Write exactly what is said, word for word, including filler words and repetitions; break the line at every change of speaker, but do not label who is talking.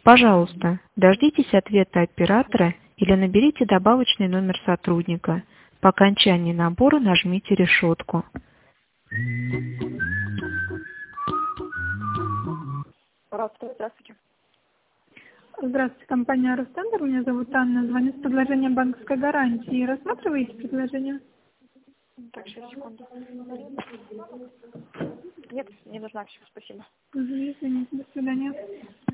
Пожалуйста, дождитесь ответа оператора или наберите добавочный номер сотрудника. По окончании набора нажмите решетку.
Здравствуйте.
Здравствуйте, компания Ростендер. Меня зовут Анна. Звоню с предложением банковской гарантии. Рассматриваете предложение?
Так, сейчас, секунду. Нет, не нужна, все, спасибо.
Извините, до свидания.